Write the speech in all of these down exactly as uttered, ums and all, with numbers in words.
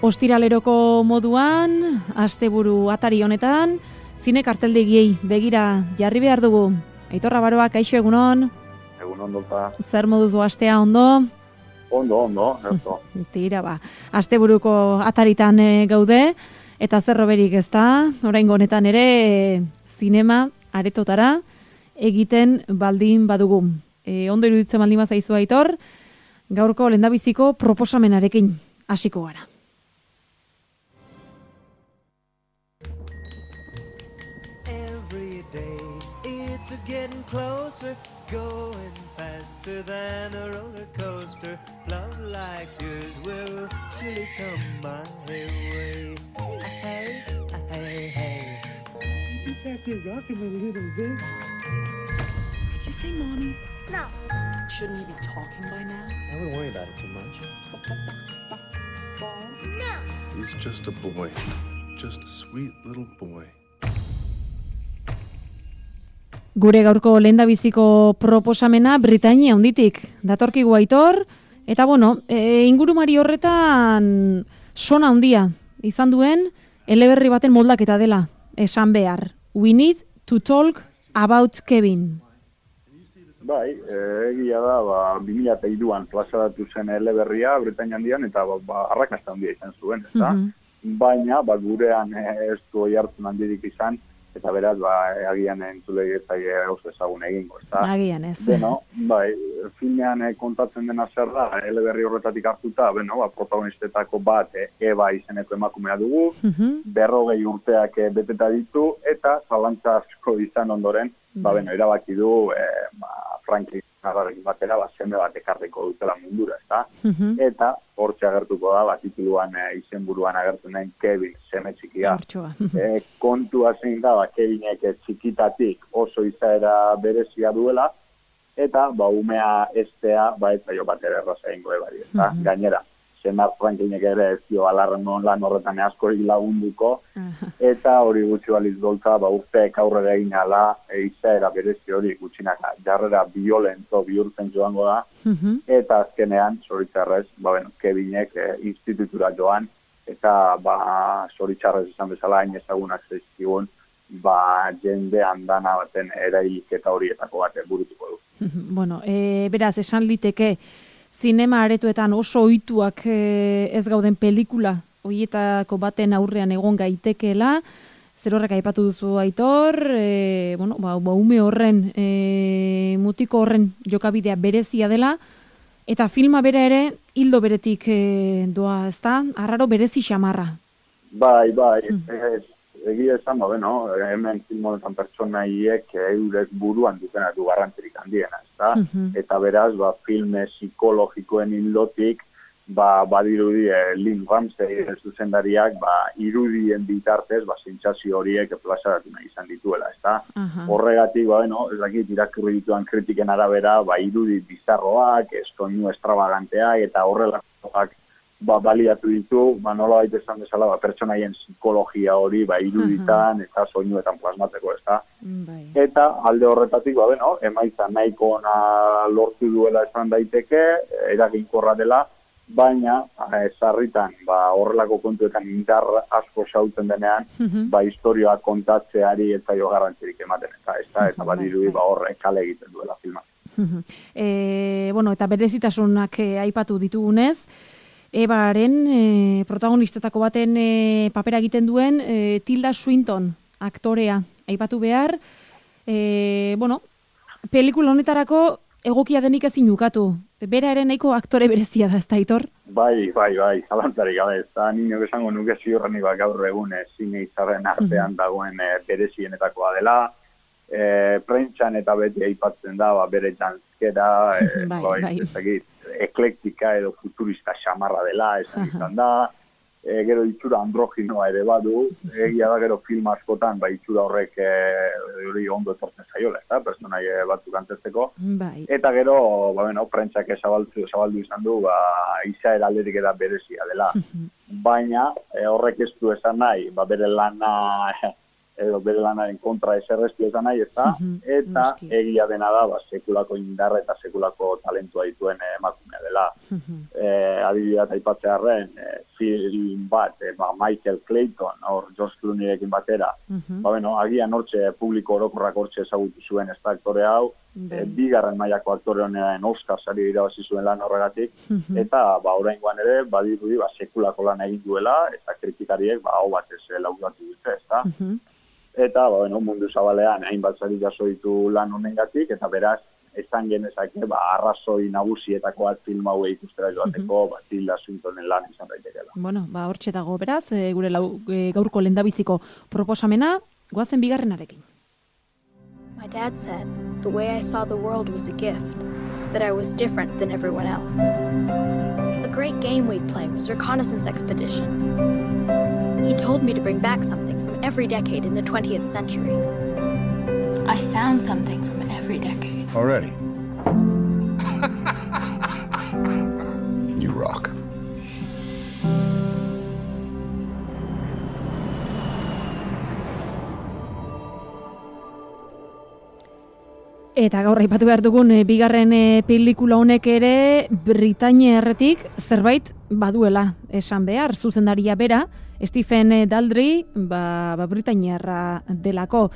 Ostiraleroko moduan, asteburu atari honetan, zine karteldegiei begira jarri behar dugu. Aitor Rabaroa, kaixo egunon? Egunon dolta. Zer moduzu astea ondo? Ondo, ondo, erto. Tira ba, asteburuko ataritan e, gaude, eta zer roberik ez da, oraingo honetan ere e, zinema aretotara egiten baldin badugu. E, ondo iruditzen baldin bazaizu Aitor, gaurko lehendabiziko proposamenarekin hasiko gara. Getting closer, going faster than a roller coaster. Love like yours will surely come my way. Hey, hey, hey. You just have to rock him a little bit. Did you say mommy? No. Shouldn't he be talking by now? I wouldn't worry about it too much. No. He's just a boy. Just a sweet little boy. Gure gaurko lehendabiziko proposamena Britainia handitik datorkigu Aitor, eta bueno, e, ingurumari horretan sona handia izan duen eleberri baten moldaketa dela esan behar. We need to talk about Kevin. Bai, egia da, ba, bi mila hiruan plazaratu zen eleberria Britainia handian, eta ba, ba, arrakasta handia izan zuen, ezta? Mm-hmm. Baina, ba, gurean ez du oihartzun handirik izan, eta beraz, ba, agian entzulei ez oso ezagun egingo, ezta? Agian ez. Beno, bai, filmean kontatzen dena zer da, eleberri horretatik hartuta, beno, ba, protagonistetako bat, Eba izeneko emakumea dugu, uh-huh. berrogei urteak beteta ditu, eta zalantza asko izan ondoren, uh-huh. ba, beno, erabaki du, e, ba, Franklin Narrarekin batera, ba, seme bat ekarriko dutela mundura, ezta? Uh-huh. Eta, hortxe agertuko da, bat tituluan e, izenburuan agertzen den Kevin, seme txikia. e, kontua zein da, ba, Kevinek txikitatik oso izaera berezia duela, eta, ba, umea estea, ba, ez zaio bat ere erraza egingo ebari, ezta? Uh-huh. Gainera, senar Franklinek ere ez dio alarren non lan horretan askorik lagunduko, uh-huh. eta hori gutxi baliz dolta, ba, urteek aurrera egin ala, e, izaera berezi hori gutxinaka, jarrera violento bihurtzen joango da, uh-huh. eta azkenean, zoritzarrez, ba, bueno, Kevinek e, institutura joan, eta, ba, zoritzarrez izan bezala, hain ezagunak zaizkigun, ba, jende andana baten erailik eta horietako bat burutuko du. Bueno, e, beraz, esan liteke, zinema aretuetan oso ohituak e, ez gauden pelikula horietako baten aurrean egon gaitekeela, zer horrek aipatu duzu Aitor, e, bueno, ba, ba, ume horren, e, mutiko horren jokabidea berezia dela, eta filma bera ere hildo beretik e, doa, ezta? Arraro berezi xamarra. Bai, bai, mm. ez, egia esan, ba, beno, hemen filmonetan pertsonaiek eurek buruan dutena du garrantzirik handiena, ezta? Mm-hmm. Eta beraz, ba, filme psikologikoen hildotik, ba, badirudi eh, Lynn Ramsey zuzendariak, ba, irudien bitartez, ba, sentsazio horiek plazaratu nahi izan dituela, ezta? Uh-huh. Horregatik, ba, beno, ez dakit irakurri dituan kritiken arabera, ba, irudi bizarroak, soinu extravaganteak, eta horrelakoak, ba, baliatu ditu, ba, nola baita esan bezala, ba, pertsonaien psikologia hori, ba, iruditan, uh-huh. eta soinuetan plasmatzeko, ezta? Bai. Eta alde horretatik, ba, beno, emaitza nahiko ona lortu duela esan daiteke, eraginkorra dela, baina, sarritan, ba, horrelako kontuetan indar asko xautzen denean, uh-huh. ba, historioa kontatzeari eta jo garrantzirik ematen, eta, eta, eta badirudi, ba, horrek kale egiten duela filmak. Uh-huh. E, bueno, eta berezitasunak e, aipatu ditugunez, Ebaren e, protagonistetako baten e, papera egiten duen e, Tilda Swinton aktorea aipatu behar. E, bueno, pelikula honetarako egokia denik ezin ukatu. Bera ere nahiko aktore berezia da, ez da, Aitor? Bai, bai, bai, zalantzarik gabe, ez da, nino esango nuke ziurrenik ba, gaur egun e, zine izarren artean uh-huh. dagoen e, berezienetakoa dela. E, prentxan eta beti aipatzen da, ba, bere jantzkera, e, bai, bai, bai. ezagit, eklektika edo futurista xamarra dela, esan izan da, e, gero itxura androginoa ere badu, egia da gero film askotan, ba, itxura horrek e, hori ondo etortzen zaiola, eta personai batzuk antzesteko, bai. Eta gero, ba, bueno, prentxak zabaldu, zabaldu izan du, ba, izaera alderik eta berezia dela, baina e, horrek ez du esan nahi, ba, bere lana edo bere lanaren kontra eserrezti esan nahi, ez da, Mhm, eta noski. egia dena da, ba, sekulako indarra eta sekulako talentua dituen eh, emakumea dela. Mhm. Eh, adibidea aipatzearren, eh, film bat, eh, ba, Michael Clayton, hor George Clooneyrekin batera, Mhm. ba, bueno, agian hortxe publiko orokorrak hortxe ezagutu zuen ez da aktore hau, Bai. eh, bigarren mailako aktore honen Oscar sari irabazi zuen lan horregatik, Mhm. eta ba, oraingoan ere, badirudi, ba, sekulako lan egin duela, eta kritikariek, ba, hau batez eh, laudatu dute, ez da? Mhm. Eta, ba, bueno, mundu zabalean, hainbat sari jaso ditu lan honengatik, eta beraz, esan genezake, ba, arrazoi nagusietako bat film hauei ikustera joateko, ba, Tilda Swintonen lan izan daitekela. Bueno, ba, hortxe dago beraz, e, gure lau, e, gaurko lehendabiziko proposamena, goazen bigarrenarekin. My dad said the way I saw the world was a gift, that I was different than everyone else. A great game we'd play was Reconnaissance Expedition. He told me to bring back something from every decade in the twentieth century. I found something from every decade. Already. You rock. Eta gaur aipatu behar dugun e, bigarren e, pelikula honek ere Britainia erretik zerbait baduela esan behar, zuzendaria bera, Stephen Daldry, ba, ba Britainiarra delako.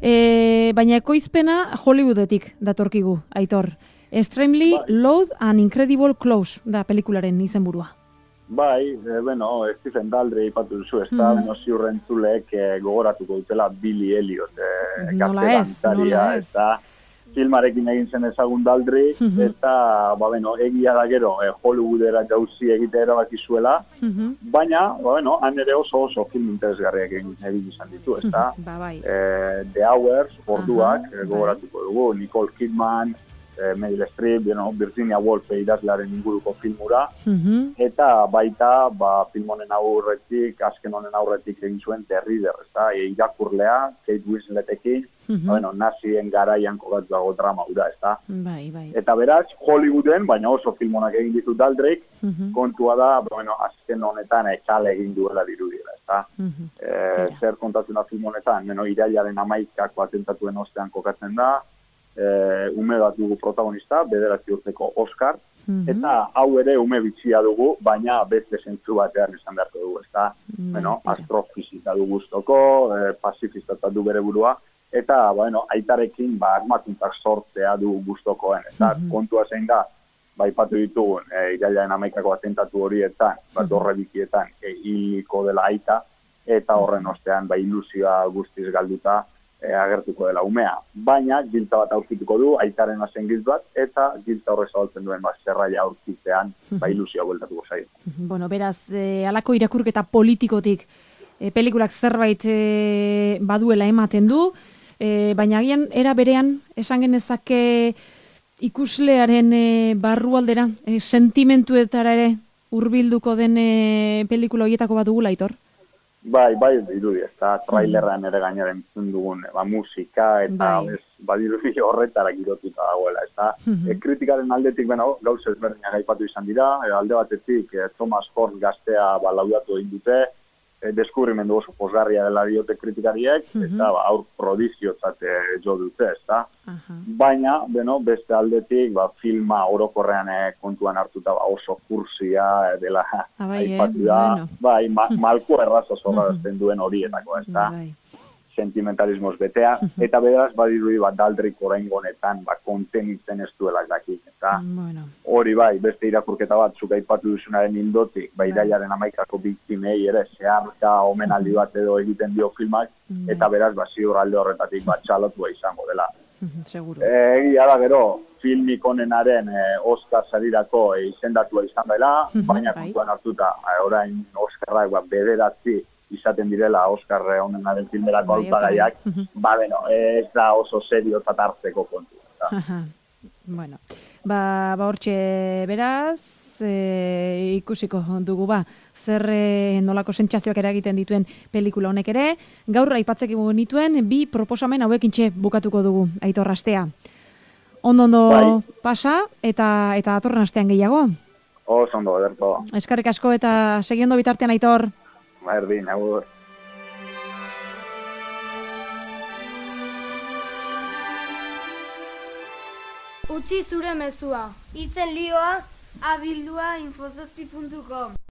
E, baina ekoizpena Hollywoodetik datorkigu, Aitor. Extremely Bai. Loud and Incredible Close da pelikularen izenburua. Bai, e, bueno, Stephen Daldry ipatu duzu, ez da, Mhm. beno ziurrentzulek e, gogoratuko dutela Billy Elliot, e, Nola gazte ez, dantaria, nola ez. eta filmarekin egin zen ezagun Daldry, Mhm. eta, ba, beno, egia da gero, e, Hollywoodera jauzi egitea erabaki zuela, Mhm. baina, ba, bueno, han ere oso oso film interesgarriak egin, egin izan ditu, ez da? Ba, bai. Eh, The Hours, orduak, Aha, eh, gogoratuko dugu, Nicole Kidman, eh, Meryl Streep, you know, Virginia Woolf idazlearen inguruko filmura, Mhm. eta baita, ba, film honen aurretik, azken honen aurretik egin zuen The Reader, ez da, e, irakurlea, Kate Winsletekin, Mhm. bueno, nazien garaian kokatuago drama ura, ez da. Bai, bai. Eta beraz, Hollywooden, baina oso film honak egin ditu Daldryk, Mhm. kontua da, bueno, azken honetan ekale egin duela dirudiela, ez da. Mhm. Eh, Tira. zer kontatzen da film honetan, bueno, irailaren hamaikako atentatuen ostean kokatzen da, eh, ume bat dugu protagonista, bederatzi urteko Oscar, Mhm. eta hau ere ume bitxia dugu, baina beste zentzu batean esan beharko dugu, ezta? Mm, Bueno, tira. astrofizika du guztoko, eh, pazifista du bere burua, eta, bueno, aitarekin, ba, armakuntzak sortzea du guztokoen, eta Mhm. kontua zein da, ba, ipatu ditugun, e, irailaren hamaikako atentatu horietan, ba, dorrebikietan, e, hiliko dela aita, eta horren ostean, ba, ilusioa guztiz galduta, e, agertuko dela umea. Baina, giltza bat aurkituko du, aitaren azen giltz bat, eta giltza horre zabaltzen duen, ba, zerraia aurkitzean, ba, ilusioa bueltatuko zaio. Bueno, beraz, e, halako irakurketa politikotik e, pelikulak zerbait e, baduela ematen du, e, baina agian era berean esan genezake ikuslearen e, barrualdera, e, sentimentuetara ere hurbilduko den e, pelikula horietako bat dugula, Aitor? Bai, bai, dirudi, ez da, trailerran ere gainera entzun dugun, ba, musika, eta Bai. ez, badirudi horretara girotuta dagoela, ez da. Mhm. E, kritikaren aldetik, bueno, gauz ezberdinak aipatu izan dira, e, alde batetik, e, Thomas Horn gaztea, ba, laudatu egin dute, e, deskubrimendu oso posgarria dela diote kritikariek, Mhm. eta, ba, aur prodiziotzat e, jo dute, ez da. Aha. Baina, beno, beste aldetik, ba, filma orokorrean e, kontuan hartuta, ba, oso kursia e, dela Ah, bai, eh? aipatu da, Bueno. bai, ma, malko erraza zorrazten duen horietako, ez da, Bai. sentimentalismoz betea, eta beraz, badirudi, bat Daldryk oraingo honetan, ba, kontenitzen ez duela dakik, eta Bueno. hori bai, beste irakurketa bat, zuk aipatu duzunaren hildotik, ba, irailaren hamaikako biktimei ere, zeharka omenaldi bat edo egiten dio filmak, Bai. eta beraz, ba, ziur alde horretatik, ba, txalotua izango dela. Mhm, seguro. Egia da gero, filmik onenaren e, Oscar sarirako e, izendatua izan dela, Mhm, baina bai. kontuan hartuta, e, orain Oscarrak ba, bederatzi izaten direla Oscar onenaren filmerako Bai, hautagaiak, bai. Mhm. ba, beno, ez da oso serio hartzeko kontu. Da. Aha. Bueno, ba, ba hortxe beraz, e, ikusiko dugu ba, zer e, nolako sentsazioak eragiten dituen pelikula honek ere. Gaur aipatzeko nituen bi proposamen hauekintxe bukatuko dugu, Aitor, astea. Ondo-ondo Bai. pasa eta eta datorren astean gehiago. Oso ondo, ederto. Eskerrik asko eta segi ondo bitartean, Aitor. Ba, erdin, agur. Utzi zure mezua. Hitzen lioa abildua infozazpi puntu com